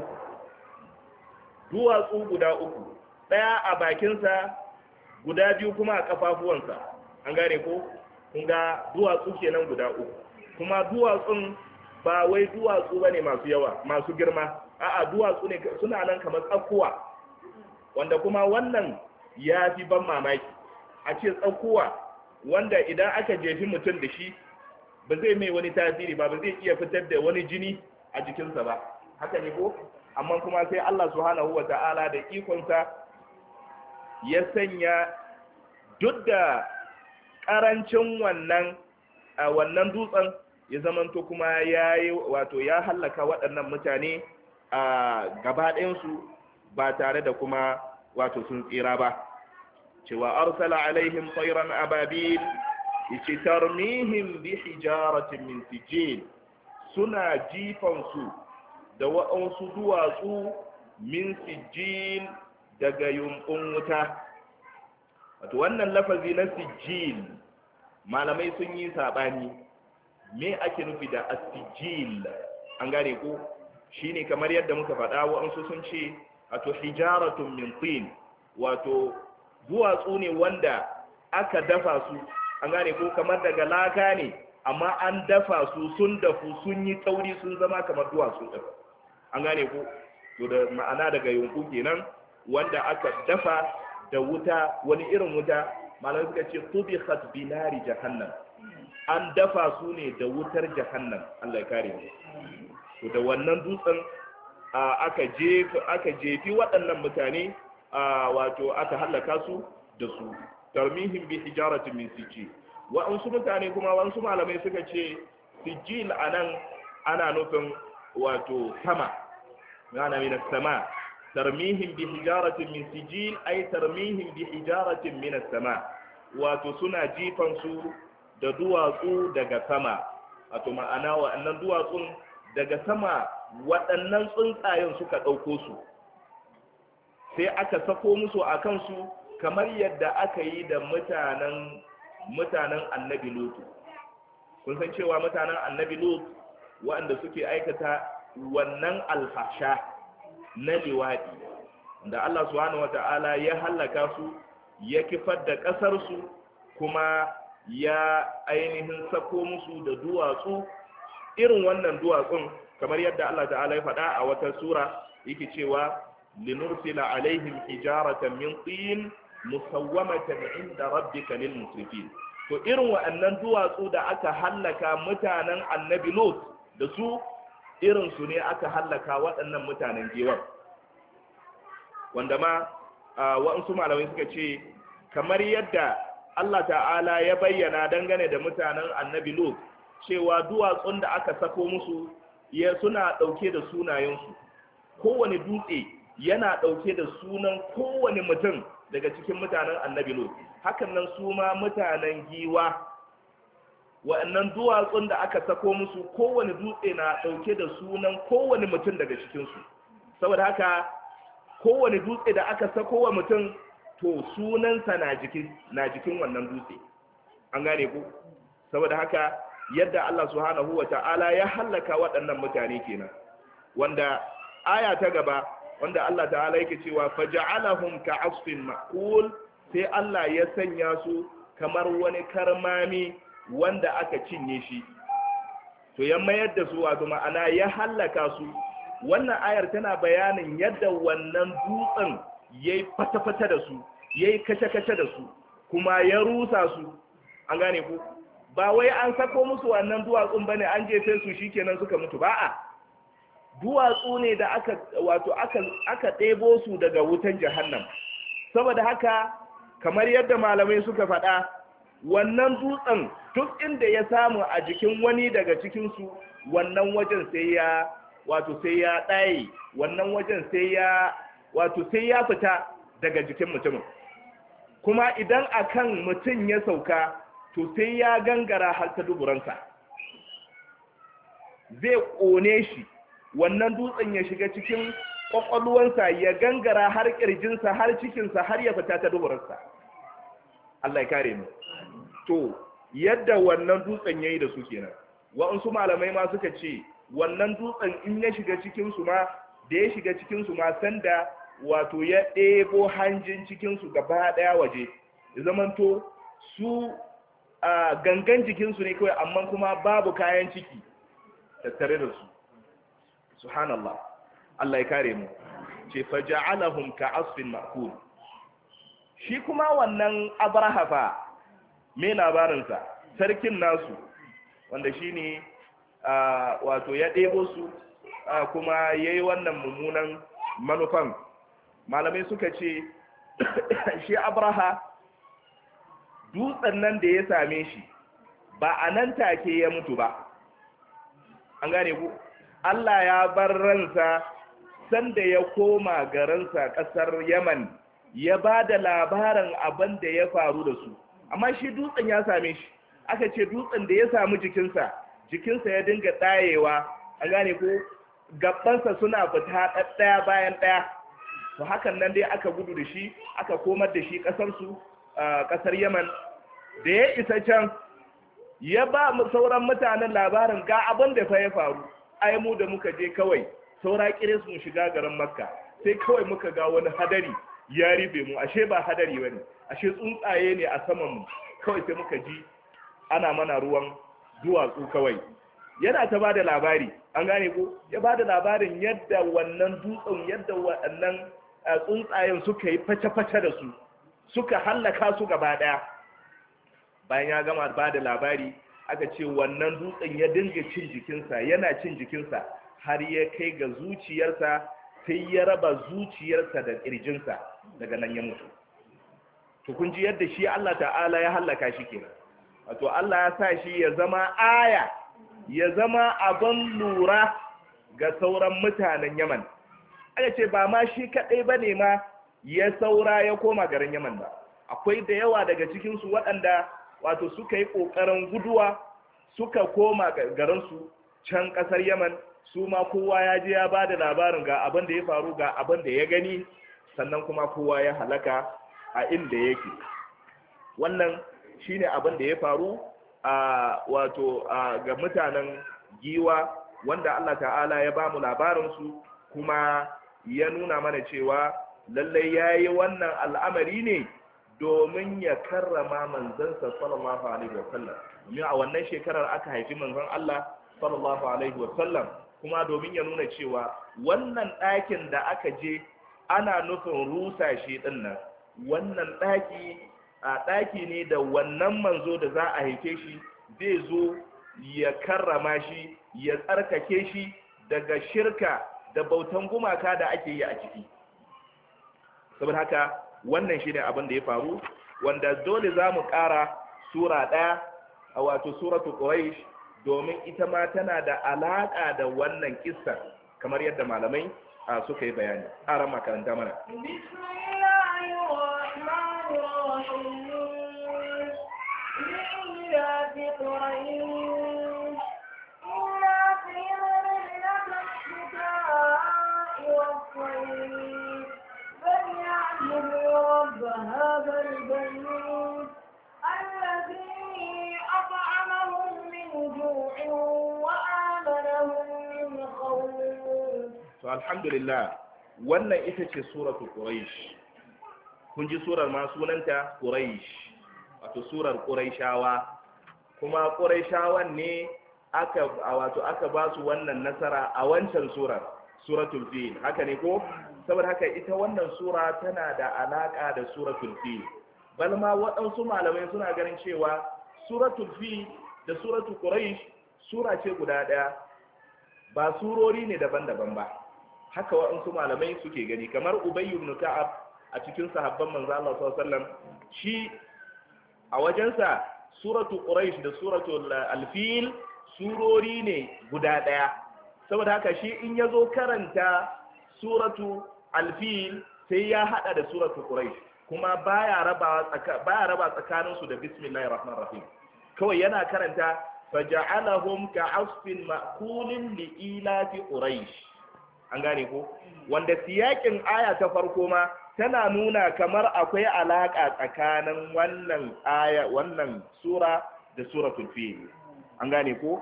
guda uku, daya a bakinsa, guda biyu kuma a kafafuwansa. An gane ko? kun ga duwatsu kenan guda uku, kuma duwatsun ba wai duwatsu bane masu yawa masu girma, a'a duwatsu ne suna nan kamar tsakuwa, wanda kuma wannan ya fi ban mamaki. A ce tsakuwa wanda idan aka jefi mutum da shi ba zai mai wani tasiri ba zai iya fitar da wani jini a jikinsa ba, haka ne ko? Amma kuma sai Allah subhanahu wata'ala da ikonsa ya sanya, duk da karancin wannan dutsen, ya zamanto kuma ya hallaka waɗannan mutane a gaba ɗayansu ba tare da kuma wato sun tsira ba. Cewa arsala alaihim tayran ababil tarmihim bi hijaratin min sijil, suna jifan su da wa'ansu duwatsu min sijil, daga yumbun wuta. Wato wannan lafazi na sijil malamai sun yi sabani me ake nufi da asijil. An gane ko? Shine kamar yadda muka faɗa, wa'ansu sun ce wato hijaratun min tin, wato duwatsu ne wanda aka dafa su. An gane ko? Kamar daga laka ne amma an dafa su, sun dafu, sun yi tauri, sun zama kamar duwatsu ɗin. An gane ko? To da ma'ana daga yunku kenan, wanda aka dafa da wuta, wani irin wuta, malamai suka ce tubikhat binari jahannam, an dafa su ne da wutar jahannam. Allah ya kare mu. To da wannan dutsen aka jefi waɗannan mutane, wato aka halaka su da su. Tarmihim bi hijaratin min sijil. Wa'ansu mutane kuma, wa'ansu malamai suka ce sijil anan ana nufin wato sama, yana min sama. Tarmihim bi hijaratin min sijil ay tarmihim bi hijaratin min as-sama, wato suna jifan su da duwatsu daga sama. Wato ma'ana wa'annan duwatsun daga sama waɗannan tsuntsayen suka ɗauko su, sai aka sako musu a kansu, kamar yadda aka yi da mutanen annabi Lut. Kun san cewa mutanen annabi Lut waɗanda suke aikata wannan alfasha na liwaɗi, da Allah subhanahu wata'ala ya hallaka su, ya kifar da ƙasarsu, kuma ya ainihin sako musu da duwatsu, irin wannan duwatsun, kamar yadda Allah ta'ala ya faɗa a wata sura, yake cewa linursila alaihim hijaratan min tin musawwamatan inda rabbika lil musrifin. To irin wa'annan duwatsu da aka hallaka mutanen annabi Lut da su, irin su ne aka hallaka waɗannan mutanen gewar, wanda ma wa'ansu malamai suka ce kamar yadda Allah ta'ala ya bayyana dangane da mutanen annabi Lut cewa duwatsun da aka sako musu suna ɗauke da sunayensu, kowane dutse yana ɗauke da sunan kowane mutum daga cikin mutanen annabi Lut. Hakan nan su ma mutanen giwa, wa'annan duwatsun da aka sako musu, kowane dutse na ɗauke da sunan kowane mutum daga cikinsu. Saboda haka kowane dutse da aka sako wa mutum, to sunansa na jikin wannan dutse. An gane ku? Saboda haka yadda Allah subhanahu wa ta'ala ya hallaka waɗannan mutane kenan, wanda aya ta gaba, wanda Allah ta'ala yake cewa faja'alahum ka'asfin ma'kul, sai Allah ya sanya su kamar wani karmami wanda aka cinye shi, to ya mayar da su wato ma'ana ya hallaka su. Wannan ayar tana bayanin yadda wannan dutsen yayi fata-fata da su, yayi kace-kace da su, kuma ya rusa su. An gane ku, ba wai an sako musu wannan duwatsun bane an jefe su shikenan suka mutu, ba'a duwatsu ne da aka ɗebo su daga wutan jahannam. Saboda haka kamar yadda malamai suka faɗa, wannan dutsen duk inda ya samu a jikin wani daga cikinsu, wannan wajen sai ya ɗaye, wannan wajen sai ya fita daga jikin mutumin. Kuma idan akan mutum ya sauka, to sai ya gangara har ta duburansa, zai ƙone shi, wannan dutsen ya shiga cikin ƙwaƙwalwansa, ya gangara har ƙirjinsa, har cikinsa, har ya fita ta duburansa. Allah ya kare mu. To yadda wannan dutsen yayi da su kenan. Wa'ansu malamai ma suka ce wannan dutsen in ya shiga cikin su ma, da ya shiga cikin su ma sanda wato ya ɗebo hanjin cikin su gaba daya waje, ya zamanto su gangan jikin su ne kawai, amma kuma babu kayan ciki tattare da su. Subhanallah. Allah ya kare mu. Ce faja'alahum ka'asfin ma'kul. Shi kuma wannan Abraha fa me labarinsa, sarkin nasu wanda shi ne wato ya ɗebo su kuma ya yi wannan mummunan manufan. Malamai suka ce shi Abraha, dutsen nan da ya same shi ba a nan take ya mutu ba. An gane ku, Allah ya bar ransa sanda ya koma garinsa ƙasar Yaman, ya ba da labarin abin da ya faru da su. Amma shi dutsen ya same shi, aka ce dutsen da ya samu jikinsa ya dinga ɗayewa. An gane ko, gabansa suna fita ɗaya bayan ɗaya. To hakan nan dai aka gudu da shi, aka komar da shi ƙasarsu, ƙasar Yaman. Da ya isa can, ya ba sauran mutanen labarin ga abin da fa ya faru. Ai mu da muka je kawai, saura kiris mu shiga garin Makka, sai kawai muka ga wani hadari ya ribe mu, ashe ba hadari bane, ashe tsuntsaye ne a saman mu, kawai sai muka ji ana mana ruwan duwatsu kawai. Yana ta bada labari, an gane ko, ya bada labarin yadda wannan dutsen, yadda waɗannan tsuntsayen suka yi face-face da su, suka hallaka su gaba daya. Bayan ya gama bada labari, aka ce wannan dutsen ya dinga cin jikinsa, yana cin jikinsa har ya kai ga zuciyarsa, sai ya raba zuciyarsa da ƙirjinsa, daga nan ya mutu. To kun ji yadda shi Allah ta'ala ya hallaka shi kenan. Wato Allah ya sa shi ya zama aya, ya zama abin lura ga sauran mutanen Yaman. Aka ce ba ma shi kaɗai ba ne ma ya saura ya koma garin Yaman ba. Akwai da yawa daga cikinsu waɗanda wato suka yi ƙoƙarin guduwa, suka koma garinsu can ƙasar Yaman, su ma kowa ya je ya ba da labarin ga abin da ya faru, ga abin da ya gani, sannan kuma kowa ya halaka a inda yake. Wannan shine abin da ya faru ga mutanen Giwa, wanda Allah ta'ala ya ba mu labarinsu, kuma ya nuna mana cewa lallai ya yi wannan al'amari ne domin ya karrama manzansa sallallahu alaihi wasallam. Domin a wannan shekarar aka haifi manzon Allah sallallahu alaihi wasallam, kuma domin ya nuna cewa wannan ɗakin da aka je ana nufin rusa shi ɗin nan, wannan ɗaki ne da wannan manzo da za a haife shi zai zo ya karrama shi, ya tsarkake shi daga shirka da bautan gumaka da ake yi a ciki. Saboda haka wannan shi ne abin da ya faru, wanda dole za mu ƙara sura ɗaya, wato suratu Quraish, domin ita ma tana da alaƙa da wannan kissa kamar yadda malamai suka yi bayani. Ƙara makaranta mana. رب هذا البيت الذي أطعمهم من جوع وآمنهم من خوف. الحمد لله. wannan ita ce suratul Quraish. Kun ji surar ma sunanta Quraish, wato surar Qurayshawa, kuma Qurayshawan ne aka ba su wannan nasara a wancan suratul fil, haka ne ko? Saboda haka ita wannan sura tana da alaka da suratul fil, bal ma waɗansu malamai suna ganin cewa suratul fil da suratul quraish sura ce guda ɗaya, ba surori ne daban-daban ba, haka waɗansu malamai suke gani. Kamar Ubay ibn Ka'ab a cikin sahabban manzo Allah sallallahu alaihi wasallam, shi a wajensa suratul quraish da suratul al-fil surori ne guda ɗaya, saboda haka shi in ya zo karanta suratu al-fil sai ya hada da suratu quraish, kuma baya raba tsakaninsu da bismillahir rahmanir rahim, kawai yana karanta faja'alahum ka'asfin ma'kulin li'ilafi quraish. An gane ko? Wanda siyakin aya ta farko ma tana nuna kamar akwai alaka tsakanin wannan sura da suratul fil. An gane ko?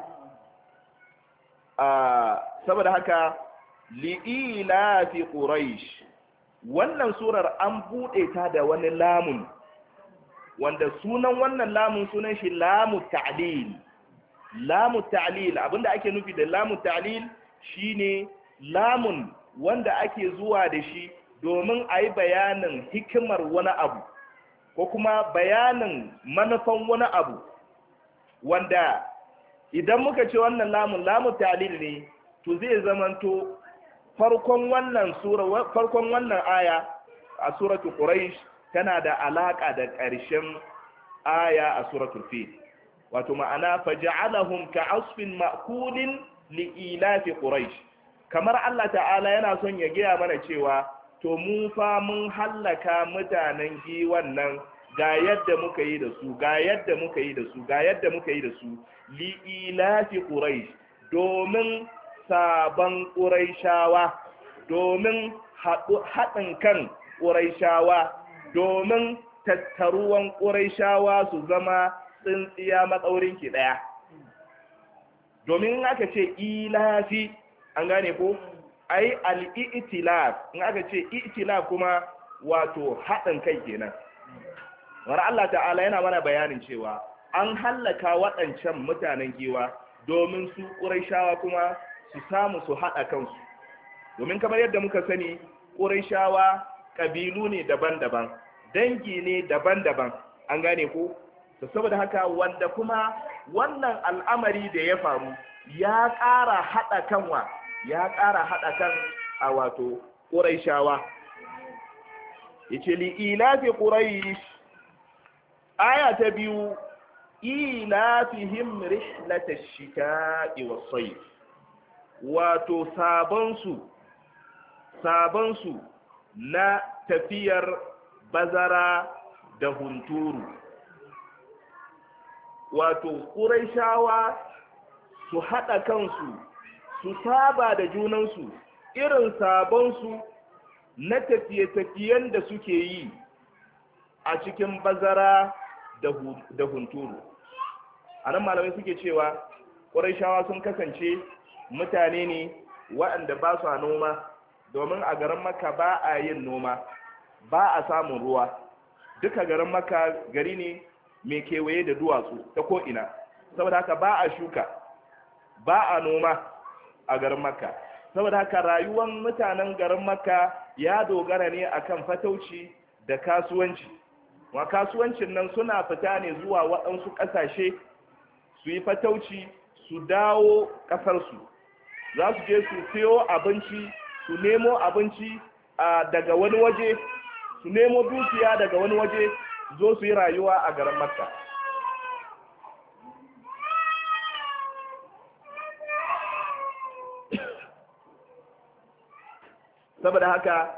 Saboda haka li'ilafi quraish, wannan surar an bude ta da wani lamun, wanda sunan wannan lamun sunan shi lamu ta'lil. Lamu ta'lil, abinda ake nufi da lamu ta'lil shine lamun wanda ake zuwa da shi domin a yi bayanin hikimar wani abu ko kuma bayanin manufan wani abu, wanda idan muka ce wannan lamu ta'lil ne, to zai zamanto farkon wannan aya a suratul quraish tana da alaka da ƙarshen aya a suratul fil, wato ma'ana faja'alahum ka'asfin ma'kulin li'ilafi quraish. Kamar Allah ta'ala yana son ya gaya mana cewa to mu fa mun hallaka mutanen giwan nan, ga yadda muka yi da su, ga yadda muka yi da su, ga yadda muka yi da su, li'ilafi quraish, domin sabon quraishawa, domin haɗin kan quraishawa, domin tattaruwan quraishawa su zama tsintsiya matsaurin ki daya. Domin in aka ce ilafi, an gane ko, ai al-i'tilaf, in aka ce i'tilaf kuma wato haɗin kai kenan. Wani Allah ta'ala yana mana bayanin cewa an hallaka waɗancan mutanen giwa domin su ƙuraishawa kuma su samu su haɗa kansu. Domin kamar yadda muka sani, ƙuraishawa ƙabilu ne daban-daban, dangi ne daban-daban, an gane ko? Saboda haka wanda kuma wannan al'amari da ya faru ya ƙara haɗa kan a wato ƙuraishawa. Yace li ilafi quraish, aya ta biyu, ilafihim rihlatash shita'i was-sayf, wato sabansu na tafiyar bazara da hunturu. Wato ƙuraishawa su haɗa kansu, su saba da junansu, irin sabonsu na tafiye-tafiyen da suke yi a cikin bazara da hunturu. A nan malamai suke cewa ƙuraishawa sun kasance mutane ne waɗanda ba su noma, domin a garin Makka ba a yin noma, ba a samun ruwa. Duka garin Makka gari ne mai kewaye da duwatsu ta ko'ina, saboda haka ba a shuka, ba a noma a garin Makka. Saboda haka rayuwar mutanen garin Makka ya dogara ne akan fatauci da kasuwanci. Wa kasuwancin nan suna fita ne zuwa waɗansu ƙasashe su yi fatauci, su dawo ƙasarsu. Za su je su siyo abinci, su nemo abinci daga wani waje, su nemo dukiya daga wani waje, zo su yi rayuwa a garin Makka. Saboda haka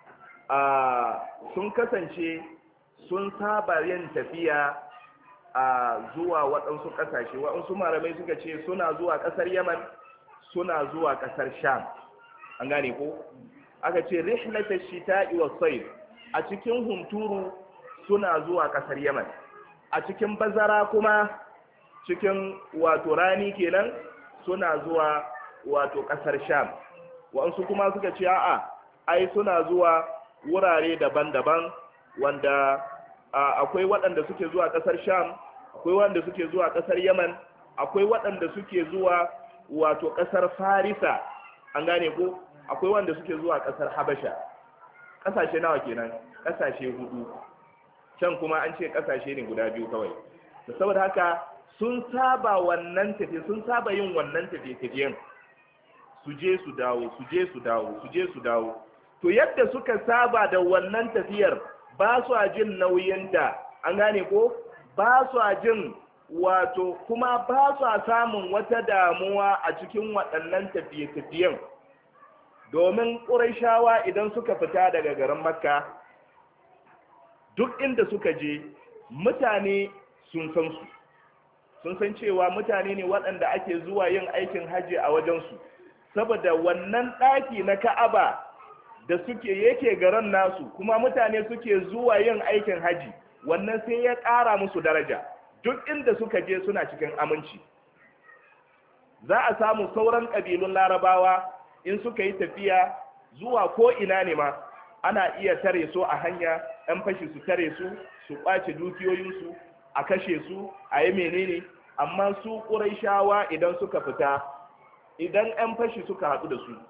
sun kasance sun saba yin tafiya zuwa waɗansu ƙasashe. Waɗansu malamai suka ce suna zuwa ƙasar Yaman, suna zuwa ƙasar Sham. An gane ko? Aka ce rihlatash shita'i was-sayf, a cikin hunturu suna zuwa ƙasar Yaman, a cikin bazara kuma cikin wato rani kenan suna zuwa wato ƙasar Sham. Waɗansu kuma suka ce a'a, ai suna zuwa wurare daban-daban wanda akwai waɗanda suke zuwa ƙasar Sham, akwai waɗanda suke zuwa ƙasar Yaman, akwai waɗanda suke zuwa wato ƙasar Farisa, an gane ko, akwai waɗanda suke zuwa ƙasar Habasha. Ƙasashe nawa kenan? Ƙasashe 4. Can kuma an ce ƙasashe ne guda 2 kawai. Saboda haka sun saba wannan tafiye, sun saba yin wannan tafiye-tafiyen, su je su dawo, su je su dawo, su je su dawo. To yadda suka saba da wannan tafiyar, ba su jin nauyin da, an gane ko, ba su jin wato, kuma ba su samun wata damuwa a cikin waɗannan tafiye-tafiyen. Domin ƙurayshawa idan suka fita daga garin Makka, duk inda suka je mutane sun san su, sun san cewa mutane ne waɗanda ake zuwa yin aikin hajji a wajensu, saboda wannan ɗaki na Ka'aba da yake garin nasu, kuma mutane suke zuwa yin aikin hajji, wannan sai ya ƙara musu daraja. Duk inda suka je suna cikin aminci. Za a samu sauran ƙabilun Larabawa in suka yi tafiya zuwa ko ina ne ma, ana iya tare su a hanya, ɗan fashi su tare su, su ƙwace dukiyoyinsu, a kashe su, a yi menene. Amma su Qurayshawa idan suka fita, idan ɗan fashi suka haɗu da su,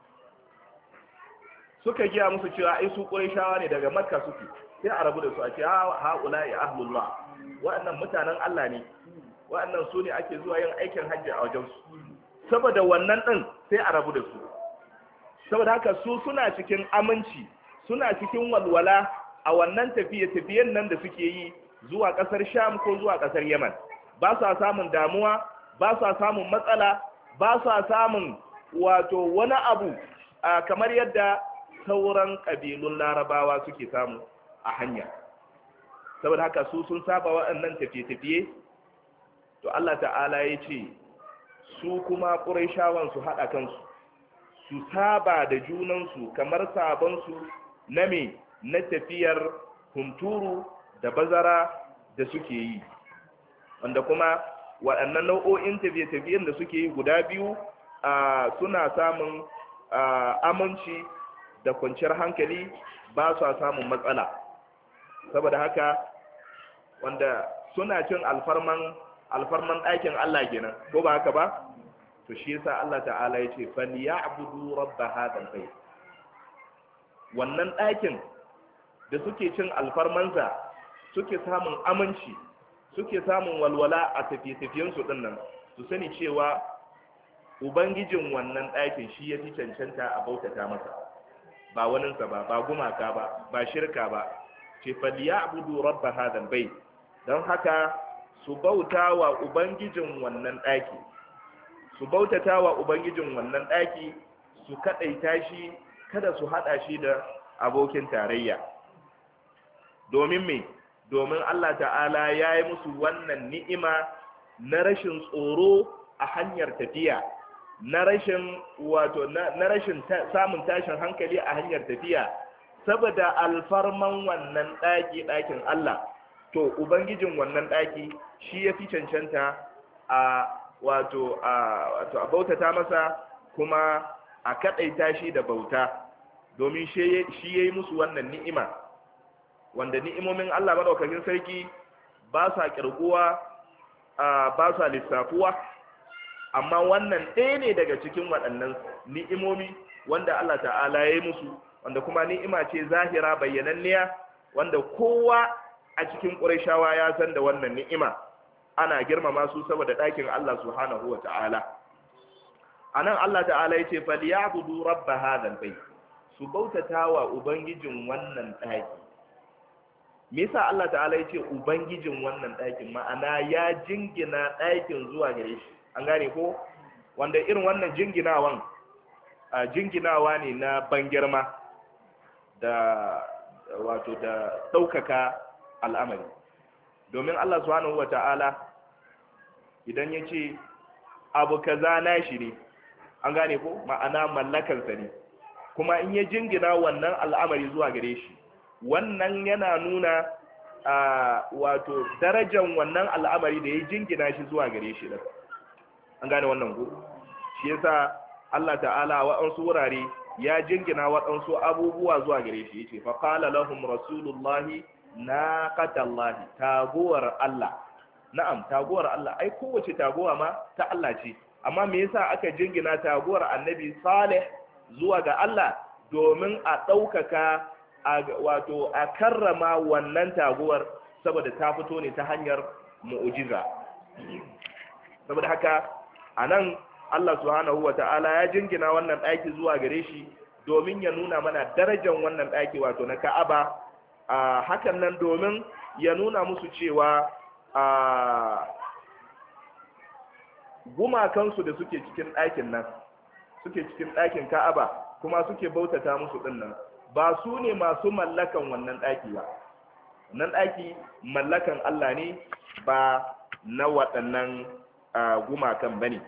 suka giya musu cewa ai su Qurayshawa ne daga Makka suke, sai a rabu da su, a ce haula ya ahlullah, waɗannan mutanen Allah ne, waɗannan su ne ake zuwa yin aikin hajji a wajen su. Saboda wannan ɗin sai a rabu da su. Saboda haka su suna cikin aminci, suna cikin walwala a wannan tafiye-tafiyen nan da suke yi zuwa ƙasar Sham ko zuwa ƙasar Yaman. Ba sa samun damuwa, ba sa samun matsala, ba sa samun wato wani abu kamar yadda sauran ƙabilun Larabawa suke samu a hanya. Saboda haka su sun saba waɗannan tafiye-tafiye, to Allah ta'ala ya ce su kuma Qurayshawan su haɗa kansu, su saba da junansu kamar sabansu na na tafiyar hunturu da bazara da suke yi, wanda kuma waɗannan nau'o'in tafiye-tafiyen da suke yi guda biyu suna samun aminci da kwanciyar hankali, ba su samun matsala. Saboda haka wanda suna cin alfarman ɗakin Allah kenan, ko ba haka ba? To shi yasa Allah ta'ala ya ce falyabudu rabb hadal bayt. Wannan ɗakin da suke cin alfarmansa, suke samun aminci, suke samun walwala a tafiye-tafiyensu ɗin nan, su sani cewa ubangijin wannan ɗakin shi ya fi cancanta a bautata masa, ba waninsa ba, ba gumaka ba shirka ba. Ce falyabudu rabb hadal bayt. Don haka su bauta wa ubangijin wannan ɗaki, su bautata wa ubangijin wannan ɗaki, su kaɗaita shi, kada su haɗa shi da abokin tarayya. Domin me? Domin Allah ta'ala ya yi musu wannan ni'ima na rashin tsoro a hanyar tafiya, na rashin samun tashin hankali a hanyar tafiya, saboda alfarman wannan ɗakin Allah. To ubangijin wannan ɗaki shi ya fi cancanta a bautata masa, kuma a kaɗaita shi da bauta, domin shi ya yi musu wannan ni'ima, wanda ni'imomin Allah maɗaukakin sarki ba sa ƙirguwa, ba sa lissafuwa. Amma wannan ɗaya ne daga cikin waɗannan ni'imomi wanda Allah ta'ala ya yi musu, wanda kuma ni'ima ce zahira bayyananniya, wanda kowa a cikin Qurayshawa ya san da wannan ni'ima. Ana girmama su saboda ɗakin Allah subhanahu wa ta'ala. Anan Allah ta'ala yace falyabudu rabb hadal bayt, su bautata wa ubangijin wannan ɗaki. Me yasa Allah ta'ala yace ubangijin wannan ɗakin? Ma'ana ya jingina ɗakin zuwa gare shi, an gane ko? Wanda irin wannan jinginawa ne na ban girma da ɗaukaka al'amari. Domin Allah subhanahu wa ta'ala idan ya ce abu kaza na shi ne, an gane ko, ma'ana mallakarsa ne, kuma in ya jingina wannan al'amari zuwa gare shi, wannan yana nuna darajan wannan al'amari da ya jingina shi zuwa gare shi da, an gane wannan ko. Shi yasa Allah ta'ala waɗansu wurare ya jingina waɗansu abubuwa zuwa gare shi, yace fa qala lahum rasulullahi naqatallahi, taguwar Allah. Na'am, taguwar Allah, ai kowace taguwa ma ta Allah ce, amma me yasa aka jingina taguwar annabi Salih zuwa ga Allah? Domin a ɗaukaka, wato a karrama wannan taguwar, saboda ta fito ne ta hanyar mu'ujiza. Saboda haka a nan Allah subhanahu wa ta'ala ya jingina wannan ɗaki zuwa gare shi domin ya nuna mana darajar wannan ɗaki, wato na Ka'aba. Hakan nan domin ya nuna musu cewa gumakansu da suke cikin ɗakin nan, suke cikin ɗakin Ka'aba kuma suke bautata musu ɗin nan, ba su ne masu mallakan wannan ɗaki ba. Wannan ɗaki mallakan Allah ne, ba na waɗannan gumakan ba ne.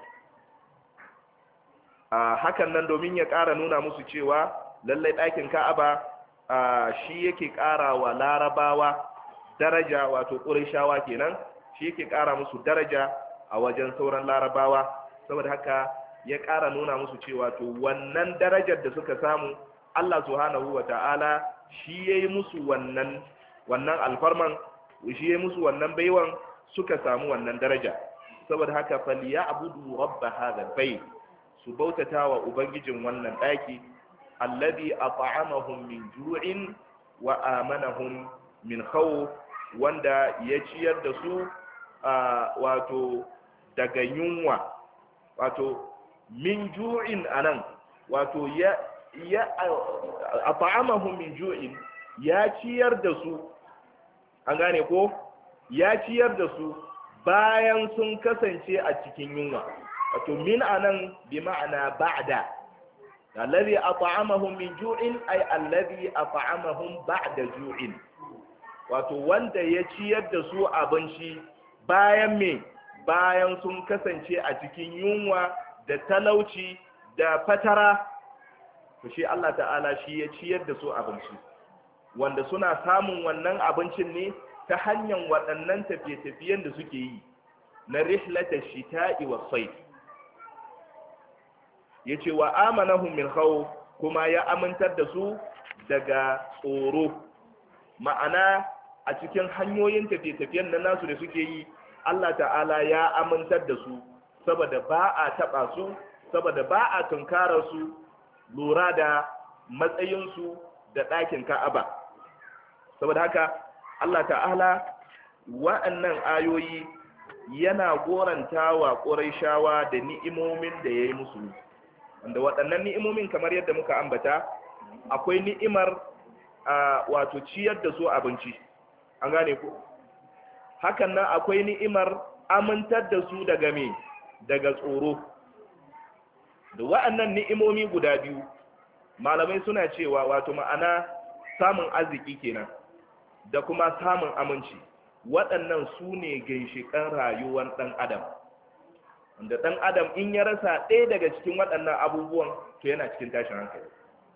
Hakan nan domin ya ƙara nuna musu cewa lallai ɗakin Ka'aba shi yake ƙara wa larabawa daraja, wato ƙurayshawa kenan, shi yake ƙara musu daraja a wajen sauran larabawa. Saboda haka ya ƙara nuna musu cewa to wannan darajar da suka samu, Allah subhanahu wa ta'ala shi yayi musu wannan alfarman, shi yayi musu wannan baiwan, suka samu wannan daraja. Saboda haka falyabudu rabb hadha albayt, su bautata wa ubangijin wannan daki, alladhi at'amahum min ju'in wa amanahum min khawf, wanda ya ciyar da su wato daga yunwa. Wato min ju'in anan, wato ya at'amahum min ju'in, ya ciyar da su, an gane ko, ya ciyar da su bayan sun kasance a cikin yunwa. Wato min anan bi ma'ana ba'da, alladhi at'amahum min ju'in ay alladhi at'amahum ba'da ju'in, wato wanda ya ciyar da su abinci bayan me, bayan sun kasance a cikin yunwa da talauci da fatara. To shi Allah ta'ala shi ya ciyar da su abinci, wanda suna samun wannan abincin ne ta hanyar waɗannan tafiye-tafiyen da suke yi na rihlata shita'i wa sayf. Yace wa amanahum min khawf, kuma ya amintar da su daga tsoro. Ma'ana a cikin hanyoyin tafiye-tafiyen nan nasu da suke yi, Allah ta'ala ya amintar da su, saboda ba a taɓa su, saboda ba a tunkarar su, lura da matsayinsu da ɗakin Ka'aba. Saboda haka Allah ta'ala wa'annan ayoyi yana goranta wa Qurayshawa da ni'imomin da ya yi musu, wanda waɗannan ni'imomin kamar yadda muka ambata, akwai ni'imar wato ciyar da su abinci, an gane ku. Hakan nan akwai ni'imar amintar da su daga me, daga tsoro. Da wa'annan ni'imomi guda biyu, malamai suna cewa wato ma'ana samun arziki kenan da kuma samun aminci, waɗannan su ne ginshiƙan rayuwar ɗan adam, wanda ɗan adam in ya rasa ɗaya daga cikin waɗannan abubuwan, to yana cikin tashin hankali.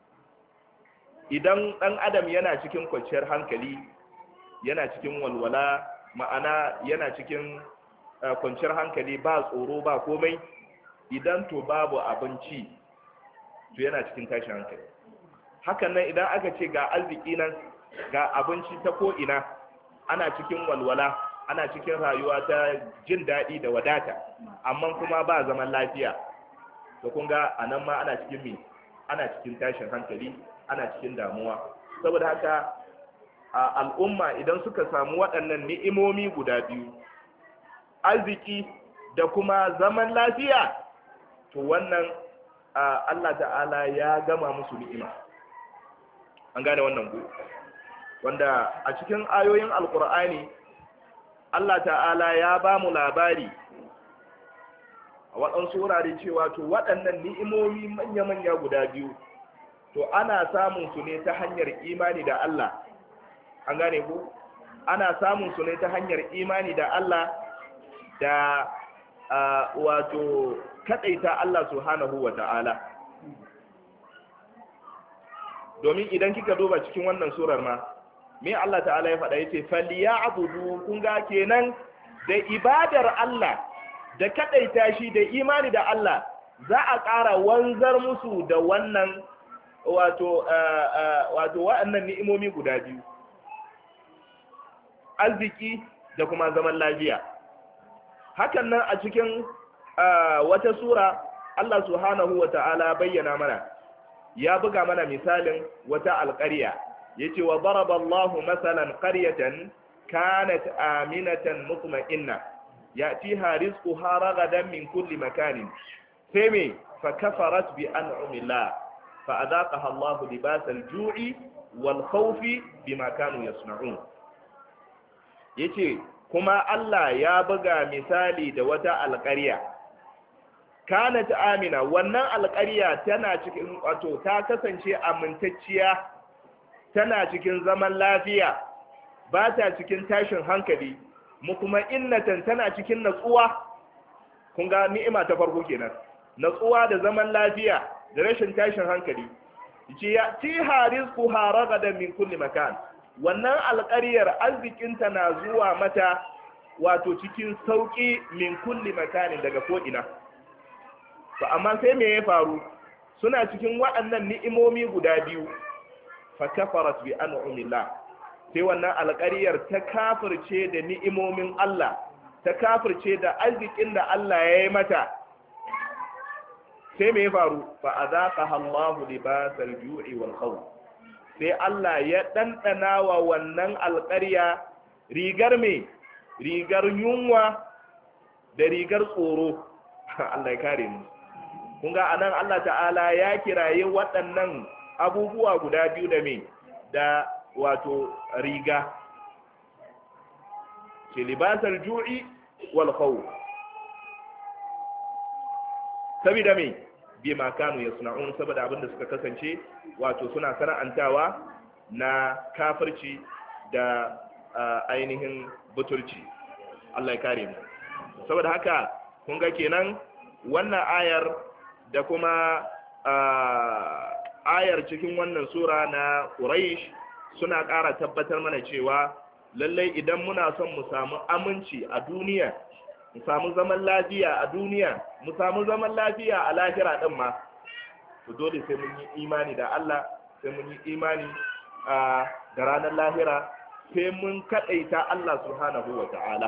Idan ɗan adam yana cikin kwanciyar hankali, yana cikin walwala, ma'ana yana cikin kwanciyar hankali, ba tsoro ba komai, idan to babu abinci, to yana cikin tashin hankali. Hakan nan idan aka ce ga arziki nan, ga abinci ta ko'ina, ana cikin walwala, ana cikin rayuwa ta jin daɗi da wadata, amma kuma ba zaman lafiya, to kun ga a nan ma ana cikin me, ana cikin tashin hankali, ana cikin damuwa. Saboda haka al'umma idan suka samu waɗannan ni'imomi guda biyu, arziki da kuma zaman lafiya, to wannan Allah ta'ala ya gama musu ni'ima. An gane wannan ku, wanda a cikin ayoyin alkur'ani Allah ta'ala ya ba mu labari a waɗansu wurare cewa to waɗannan ni'imomi manya-manya guda biyu, to ana samun su ne ta hanyar imani da Allah. An gane ku, ana samun su ne ta hanyar imani da Allah da wato kadaita Allah subhanahu wa ta'ala. Domin idan kika duba cikin wannan surar ma, me Allah ta'ala ya faɗa, yace falyabudu, kun ga kenan da ibadar Allah da kadaita shi da imani da Allah za a ƙara wanzar musu da wannan wato wa'annan ni'imomi guda biyu. arziki da kuma zaman lafiya. Hakan nan a cikin wata sura Allah subhanahu wa ta'ala bayyana mana, ya buga mana misalin wata alƙarya, yace wa daraba Allahu masalan qaryatan kanat aminatan mutma'inna ya'tiha rizquha ragadan min kulli makanin sai me fa kafarat bi an'amillah fa adaqaha Allahu libasal ju'i wal khawfi bima kanu yasna'un. Yace kuma Allah ya buga misali da wata alƙarya kanat amina, wannan alƙarya tana cikin wato ta kasance amintacciya, tana cikin zaman lafiya, ba ta cikin tashin hankali, mutma'innatan tana cikin natsuwa. Kun ga ni'ima ta farko kenan, natsuwa da zaman lafiya da rashin tashin hankali. yace ya tiha rizquha ragadan min kulli makan, wannan alƙaryar arzikinta na zuwa mata wato cikin sauki min kulli makanin daga ko'ina. To amma sai me ya faru, suna cikin waɗannan ni'imomi guda biyu, fa kafarat bi an'amillah, sai wannan alƙaryar ta kafirce da ni'imomin Allah, ta kafirce da arzikin da Allah ya yi mata. Sai me ya faru, fa azaqaha Allahu libasal ju'i wal khawf, sai Allah ya ɗanɗana wa wannan alƙarya rigar me, rigar yunwa da rigar tsoro. Allah ya kare mu. Kun ga anan Allah ta'ala ya kiraye waɗannan abubuwa guda biyu da me, da wato riga, ke libasar ju'i wal khawf, saboda me bima kanu yasna'un, saboda abinda suka kasance wato suna sana'antawa na kafirci da ainihin butulci. Allah ya kare mu. Saboda haka kun ga kenan wannan ayar da kuma ayar cikin wannan sura na Quraysh suna ƙara tabbatar mana cewa lallai idan muna son mu samu aminci a duniya, mu samu zaman lafiya a duniya, mu samu zaman lafiya a lahira din ma, to dole sai mun yi imani da Allah, sai mun yi imani da ranar lahira, sai mun kadaita Allah subhanahu wa ta'ala.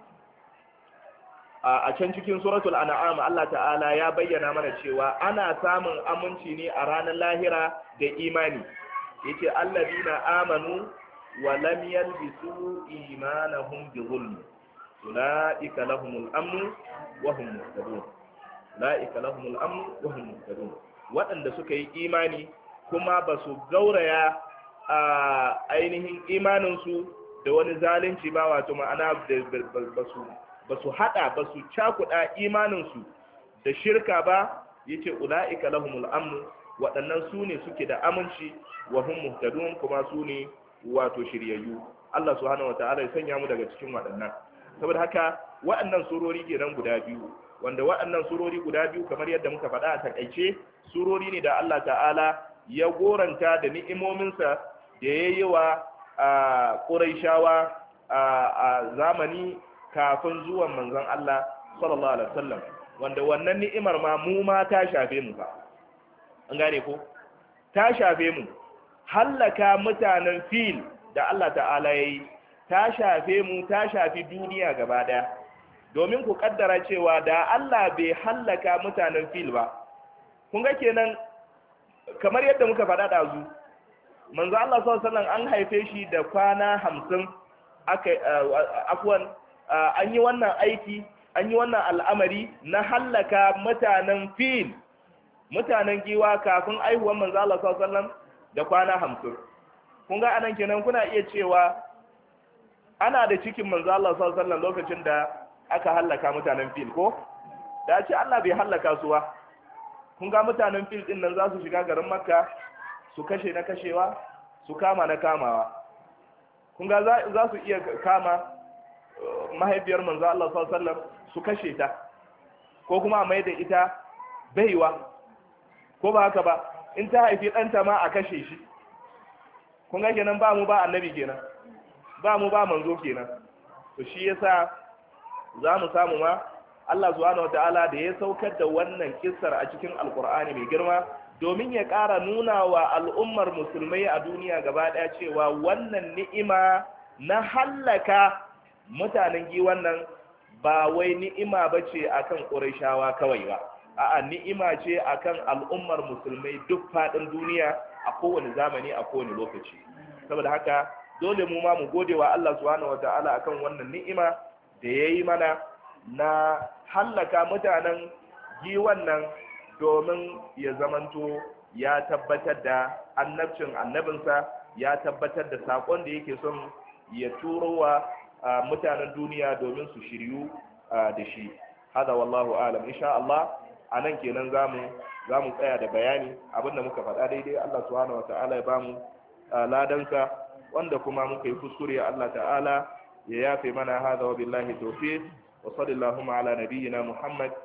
A can cikin suratul an'am Allah ta'ala ya bayyana mana cewa ana samun aminci ne a ranar lahira da imani. Yace alladina amanu wa lam yalbisu imanahum bi zulm ulaika lahumul amn wa hum muhtadun. Ulaika lahumul amn wa hum muhtadun. Waɗanda suka yi imani kuma ba su gauraya ainihin imaninsu da wani zalunci ba, wato ma'ana ba su hada, ba su cakuda imaninsu da shirka ba, yace ulaika lahumul amn, waɗannan su ne suke da aminci, wa hum muhtadun, kuma su ne wato shiryayyu. Allah subhanahu wataala ya sanya mu daga cikin waɗannan. Saboda haka waɗannan surori kenan guda biyu, wanda waɗannan surori guda biyu kamar yadda muka faɗa a takaice, surori ne da Allah ta'ala ya goranta da ni'imominsa da ya yi wa Qurayshawa a zamani kafin zuwan manzon Allah sallallahu alaihi wasallam, wanda wannan ni'imar ma mu ma ta shafe mu fa. An gane ko? Ta shafe mu. Hallaka mutanen fil da Allah ta'ala yayi ta shafe mu, ta shafi duniya gaba daya. Domin ku kaddara cewa da Allah bai hallaka mutanen fil ba, kun ga kenan kamar yadda muka faɗa ɗazu, manzo Allah sallallahu alaihi wasallam an haife shi da kwana 50 an yi wannan aiki, an yi wannan al'amari na hallaka mutanen fil, mutanen giwa kafin aihuwan manzo Allah sallallahu alaihi wasallam da kwana 50. Kun ga anan kenan kuna iya cewa ana da cikin manzo Allah sallallahu alaihi wasallam lokacin da aka hallaka mutanen fil ko? Da ce Allah bai hallaka su ba. Kun ga mutanen fil din nan za su shiga garin Makka, su kashe na kashewa, su kama na kamawa. Kun ga za su iya kama mahaifiyar manzo Allah sallallahu alaihi wasallam su kashe ta, ko kuma a mai da ita baiwa, ko ba haka ba, in ta haifi ɗanta ma a kashe shi. Kun ga kenan ba mu ba annabi kenan, ba mu ba manzo kenan. To shi yasa za mu samu ma Allah subhanahu wataala da ya saukar da wannan kissar a cikin alkur'ani mai girma domin ya ƙara nuna wa al'ummar musulmai a duniya gaba ɗaya cewa wannan ni'ima na hallaka mutanen giwan nan ba wai ni'ima bace akan Qurayshawa kawai ba, a'a ni'ima ce akan al'ummar musulmai duk faɗin duniya a kowane zamani a kowane lokaci. Saboda haka dole mu ma mu gode wa Allah subhanahu wata'ala akan wannan ni'ima da yayi mana na hallaka mutanen giwan nan domin ya zamanto ya tabbatar da annabcin annabinsa, ya tabbatar da sakon da yake son ya turo wa mutanen duniya domin su shiryu da shi. Hada wallahu alam. Insha Allah anan kenan zamu tsaya da bayani. Abinda muka faɗa daidai Allah subhanahu wata'ala ya bamu ladansa, wanda kuma muka yi kuskure Allah ta'ala ya yafe mana. Hada wa billahi tawfiq wa sallallahu ala nabiyyina Muhammad